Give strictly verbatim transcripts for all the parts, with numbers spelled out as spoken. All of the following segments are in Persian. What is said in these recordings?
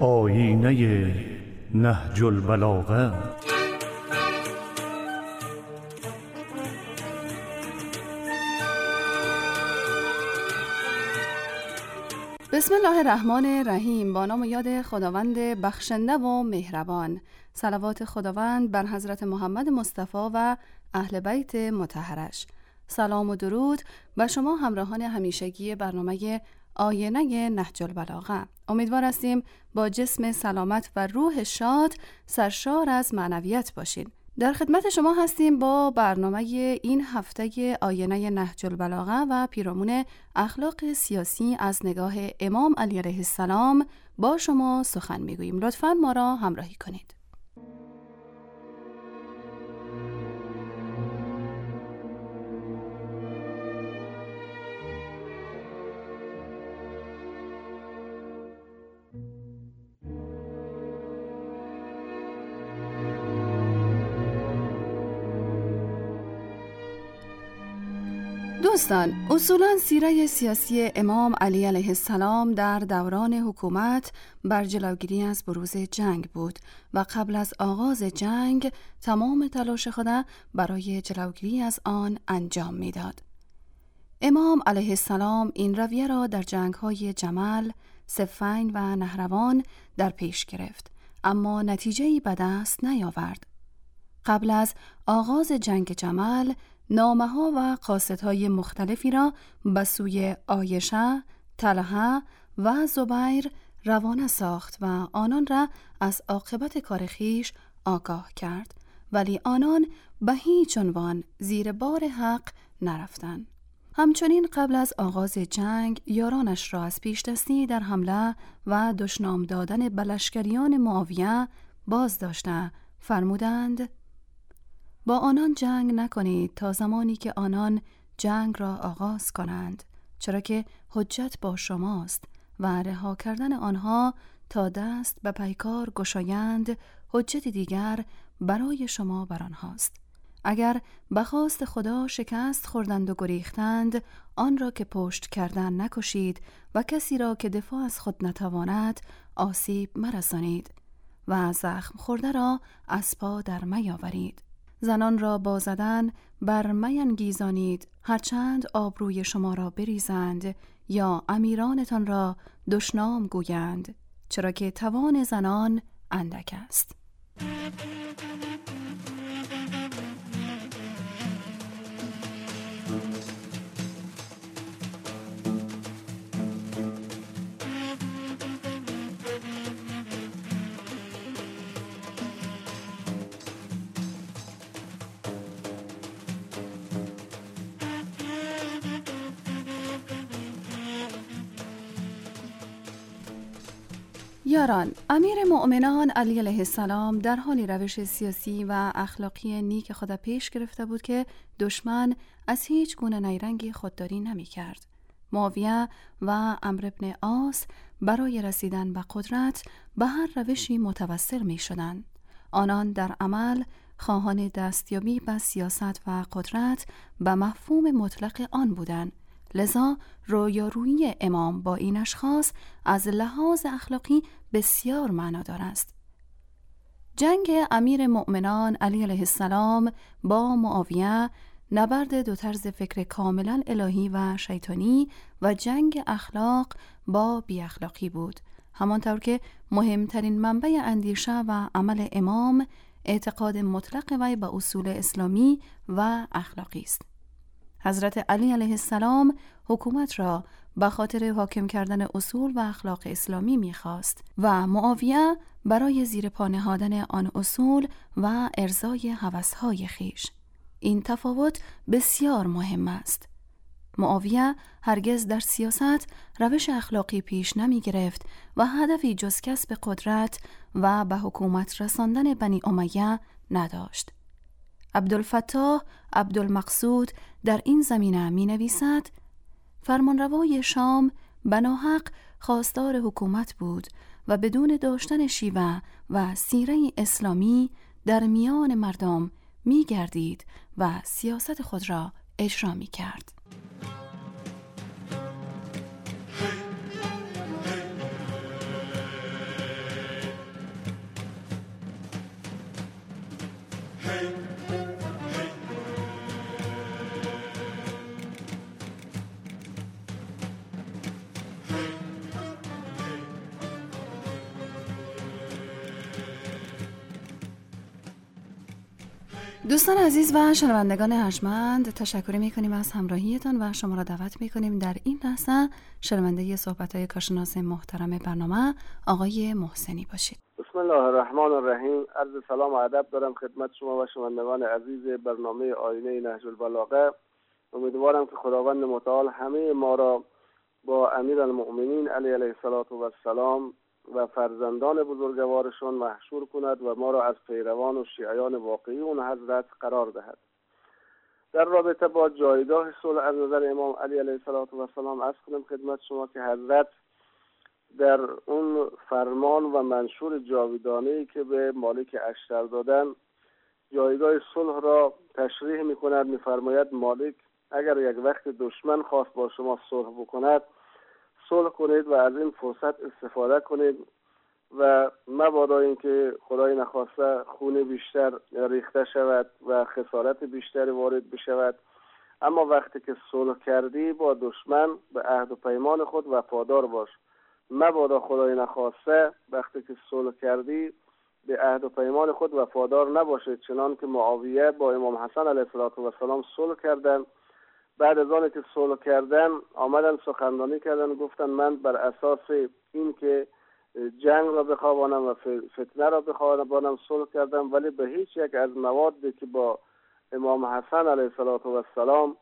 آیینه نهج البلاغه. بسم الله الرحمن الرحیم. با نام و یاد خداوند بخشنده و مهربان. صلوات خداوند بر حضرت محمد مصطفی و اهل بیت مطهرش. سلام و درود بر شما همراهان همیشگی برنامه آینه نهج البلاغه. امیدوار هستیم با جسم سلامت و روح شاد سرشار از معنویت باشید. در خدمت شما هستیم با برنامه این هفته آینه نهج البلاغه و پیرامون اخلاق سیاسی از نگاه امام علی علیه السلام با شما سخن میگوییم. لطفاً ما را همراهی کنید. دوستان، اصولاً سیره سیاسی امام علی علیه السلام در دوران حکومت بر جلوگیری از بروز جنگ بود و قبل از آغاز جنگ تمام تلاش خود برای جلوگیری از آن انجام میداد. امام علیه السلام این رویه را در جنگ‌های جمل، صفین و نهروان در پیش گرفت، اما نتیجه‌ای به دست نیاورد. قبل از آغاز جنگ جمل نامه‌ها و قاصدهای مختلفی را به سوی عایشه، طلحه و زبیر روانه ساخت و آنان را از عاقبت کار خویش آگاه کرد، ولی آنان به هیچ عنوان زیر بار حق نرفتند. همچنین قبل از آغاز جنگ یارانش را از پیش دستی در حمله و دشنام دادن به لشکریان معاویه باز داشته فرمودند: با آنان جنگ نکنید تا زمانی که آنان جنگ را آغاز کنند، چرا که حجت با شماست و رها کردن آنها تا دست به پیکار گشایند حجت دیگر برای شما بر آنهاست. اگر به خواست خدا شکست خوردند و گریختند، آن را که پشت کردن نکشید و کسی را که دفاع از خود نتواند آسیب مرسانید و زخم خورده را از پا در میاورید. زنان را با زدن بر مینگیزانید، هرچند آبروی شما را بریزند یا امیرانتان را دشنام گویند، چرا که توان زنان اندک است. یاران، امیر مؤمنان علی علیه السلام در حالی روش سیاسی و اخلاقی نیک خود پیش گرفته بود که دشمن از هیچ گونه نیرنگی خودداری نمی کرد. معاویه و عمرو بن عاص برای رسیدن به قدرت به هر روشی متوسل می شدند. آنان در عمل خواهان دستیابی به سیاست و قدرت به مفهوم مطلق آن بودند. لذا رویارویی امام با این اشخاص از لحاظ اخلاقی بسیار معنادار است. جنگ امیر مؤمنان علی علیه السلام با معاویه نبرد دو طرز فکر کاملا الهی و شیطانی و جنگ اخلاق با بی اخلاقی بود، همانطور که مهمترین منبع اندیشه و عمل امام اعتقاد مطلق وی به اصول اسلامی و اخلاقی است. حضرت علی علیه السلام حکومت را به خاطر حاکم کردن اصول و اخلاق اسلامی می‌خواست و معاویه برای زیر پا نهادن آن اصول و ارضای هوس‌های خویش. این تفاوت بسیار مهم است. معاویه هرگز در سیاست روش اخلاقی پیش نمی گرفت و هدفی جز کسب قدرت و به حکومت رساندن بنی امیه نداشت. عبدالفتاح عبدالمقصود در این زمینه می نویسد: فرمانروای شام بناحق خواستار حکومت بود و بدون داشتن شیوه و سیره اسلامی در میان مردم می گردید و سیاست خود را اجرا می کرد. دوستان عزیز و شنوندگان ارجمند، تشکر می‌کنیم از همراهیتان و شما را دعوت می‌کنیم در این لحظه شنونده صحبت‌های کارشناس محترم برنامه آقای محسنی باشید. بسم الله الرحمن الرحیم. عرض سلام و ادب دارم خدمت شما و شنوندگان عزیز برنامه آینه نهج البلاغه. امیدوارم که خداوند متعال همه ما را با امیرالمؤمنین علیه الصلوة و السلام و فرزندان بزرگوارشان محشور کند و ما را از پیروان و شیعیان واقعی اون حضرت قرار دهد. در رابطه با جایگاه صلح از نظر امام علی علیه الصلوة و السلام عرض کنم خدمت شما که حضرت در اون فرمان و منشور جاویدانه‌ای که به مالک اشتر دادن جایگاه صلح را تشریح می‌کند. می‌فرماید مالک اگر یک وقت دشمن خواست با شما صلح بکند، صلح کنید و از این فرصت استفاده کنید و مبادا اینکه خدای نخواسته خون بیشتر ریخته شود و خسارت بیشتری وارد بشود. اما وقتی که صلح کردی با دشمن به عهد و پیمان خود وفادار باش. مبادا خدای نخواسته وقتی که صلح کردی به عهد و پیمان خود وفادار نباشید، چنان که معاویه با امام حسن علیه السلام صلح کردن. بعد از آن که صلح کردن آمدن سخنرانی کردن، گفتن من بر اساس این که جنگ را بخوابانم و فتنه را بخوابانم صلح کردم، ولی به هیچ یک از موادی که با امام حسن علیه السلام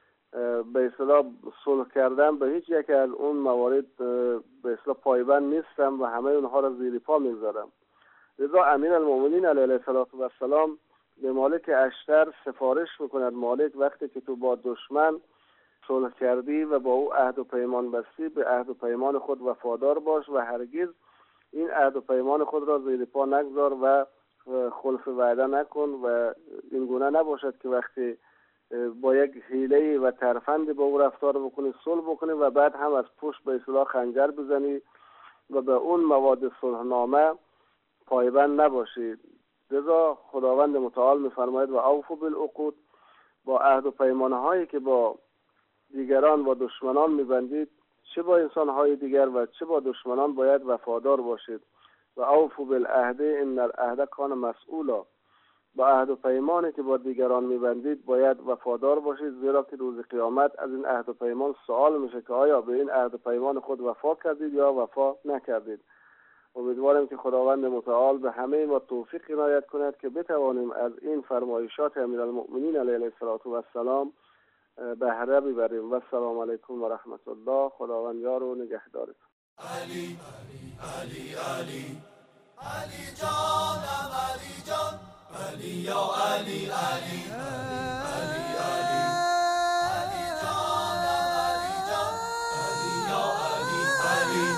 به اصطلاح صلح کردم به هیچ یک از اون موارد به اصطلاح پایبند نیستم و همه اونها را زیر پا میذارم. لذا امیرالمؤمنین علیه السلام به مالک اشتر سفارش میکند مالک وقتی که تو با دشمن صلح کردی و با او عهد و پیمان بستی، به عهد و پیمان خود وفادار باش و هرگز این عهد و پیمان خود را زیر پا نگذار و خلف وعده نکن و این گونه نباشد که وقتی با یک حیله و ترفند با او رفتار بکنی، صلح بکنی و بعد هم از پشت به اصطلاح خنجر بزنی و به اون مواد صلحنامه پایبند نباشید. لذا خداوند متعال می‌فرماید و اوفوا بالعقود، با عهد و پیمانهایی که با دیگران و دشمنان می‌بندید، چه با انسان‌های دیگر و چه با دشمنان باید وفادار باشید. و اوفوا بالعهد ان العهد کان مسئولا، با عهد و پیمانی که با دیگران می‌بندید باید وفادار باشید، زیرا که روز قیامت از این عهد و پیمان سوال میشه که آیا به این عهد و پیمان خود وفا کردید یا وفا نکردید. امیدوارم که خداوند متعال به همه ما توفیق عنایت کند که بتوانیم از این فرمایشات امیرالمؤمنین علیه السلام بهره ببریم. و السلام علیکم و رحمت الله. خداوند یار و نگهدارتون. علی علی علی علی جانم علی جان علی یا علی علی علی علی علی جانم علی جان علی یا علی علی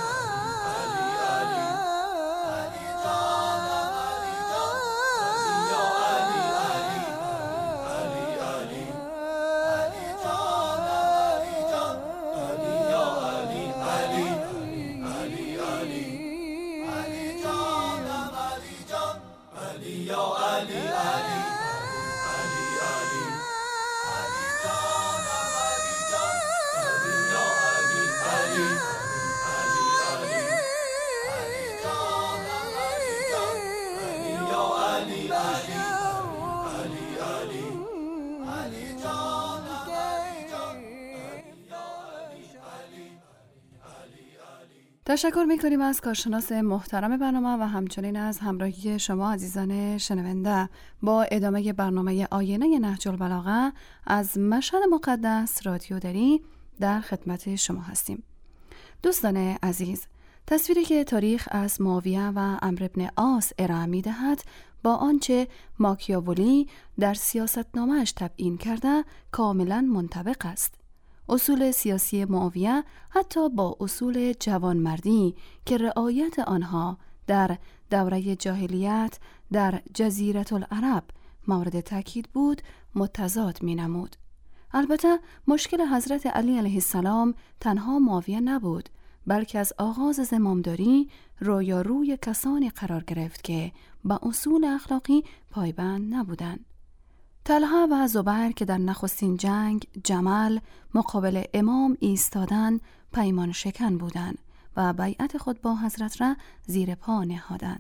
تشکر می‌کنیم از کارشناس محترم برنامه و همچنین از همراهی شما عزیزان شنونده. با ادامه برنامه آینه نهج البلاغه از مشهد مقدس رادیو دری در خدمت شما هستیم. دوستان عزیز، تصویری که تاریخ از معاویه و عمرو بن عاص ارائه می‌دهد با آنچه ماکیاولی در سیاستنامه‌اش تبیین کرده کاملاً منطبق است. اصول سیاسی معاویه حتی با اصول جوانمردی که رعایت آنها در دوره جاهلیت در جزیره العرب مورد تاکید بود متضاد می نمود. البته مشکل حضرت علی علیه السلام تنها معاویه نبود، بلکه از آغاز زمامداری رویاروی کسانی قرار گرفت که با اصول اخلاقی پایبند نبودند. طلحه و زبیر که در نخستین جنگ جمل مقابل امام ایستادن پیمان شکن بودند و بیعت خود با حضرت را زیر پا نهادند.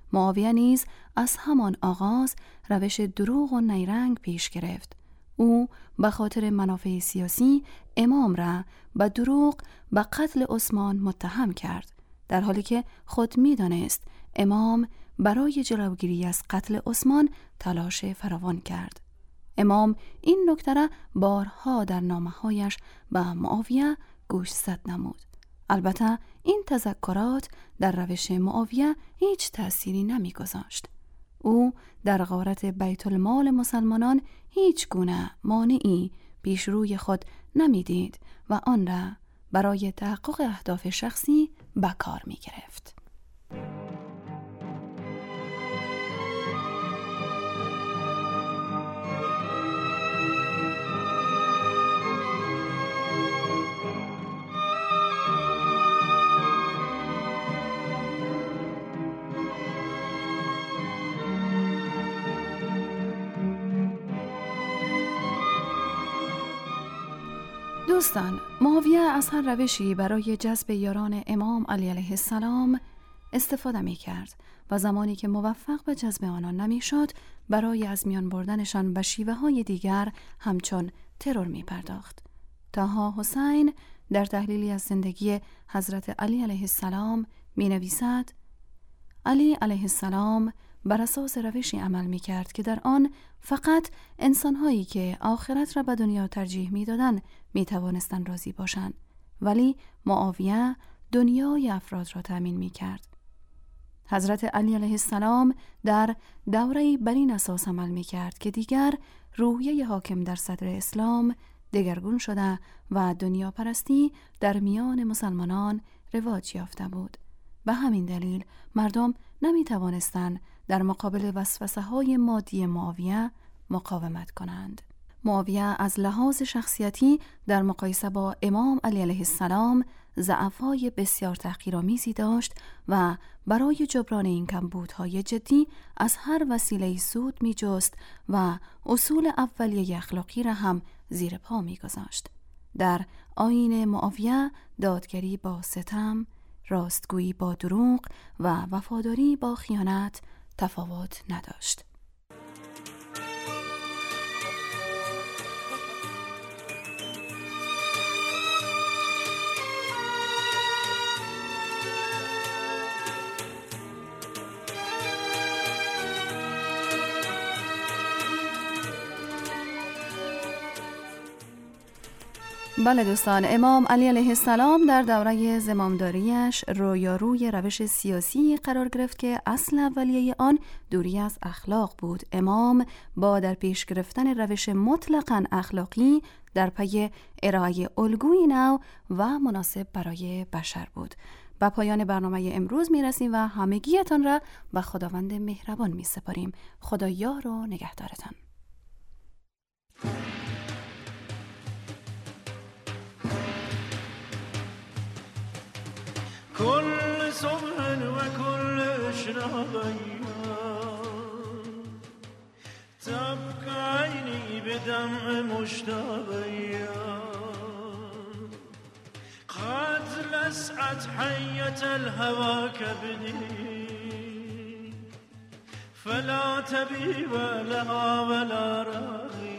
معاویه نیز از همان آغاز روش دروغ و نیرنگ پیش گرفت. او به خاطر منافع سیاسی امام را به دروغ به قتل عثمان متهم کرد، در حالی که خود می دانست امام برای جلوگیری از قتل عثمان تلاش فراوان کرد. امام این نکته را بارها در نامه‌هایش به معاویه گوشزد نمود. البته این تذکرات در روش معاویه هیچ تأثیری نمی گذاشت. او در غارت بیت المال مسلمانان هیچ گونه مانعی پیش روی خود نمی دید و آن را برای تحقق اهداف شخصی به کار می گرفت. دوستان، معاویه از هر روشی برای جذب یاران امام علی علیه السلام استفاده می کرد و زمانی که موفق به جذب آنان نمی شد برای از میان بردنشان به شیوه های دیگر همچون ترور می پرداخت. طاها حسین در تحلیلی از زندگی حضرت علی علیه السلام می نویسد: علی علیه السلام بر اساس روشی عمل می کرد که در آن فقط انسانهایی که آخرت را به دنیا ترجیح می دادن می توانستند راضی باشند، ولی معاویه دنیای افراد را تأمین می کرد. حضرت علی علیه السلام در دوره‌ای بر این اساس عمل می کرد که دیگر روحیه حاکم در صدر اسلام دگرگون شده و دنیا پرستی در میان مسلمانان رواج یافته بود. به همین دلیل مردم نمی توانستند در مقابل وسوسه های مادی معاویه مقاومت کنند. معاویه از لحاظ شخصیتی در مقایسه با امام علی علیه السلام ضعف‌های بسیار تحقیرآمیزی داشت و برای جبران این کمبودهای جدی از هر وسیله سود می جست و اصول اولیه اخلاقی را هم زیر پا می گذاشت. در آیین معاویه دادگری با ستم، راستگویی با دروغ و وفاداری با خیانت تفاوت نداشت. بله دوستان، امام علی علیه السلام در دوره زمامداریش رویاروی روش سیاسی قرار گرفت که اصل اولیه آن دوری از اخلاق بود. امام با در پیش گرفتن روش مطلقاً اخلاقی در پی ارائه الگوی نو و مناسب برای بشر بود. به پایان برنامه امروز می رسیم و همگیتان را به خداوند مهربان می سپاریم. خدا یار و نگهدارتان. كل صبح وكل شراغية تبكى عيني بدمع مشتاقية قد لسعت حية الهوى كبدي فلا تبي لها ولا راغية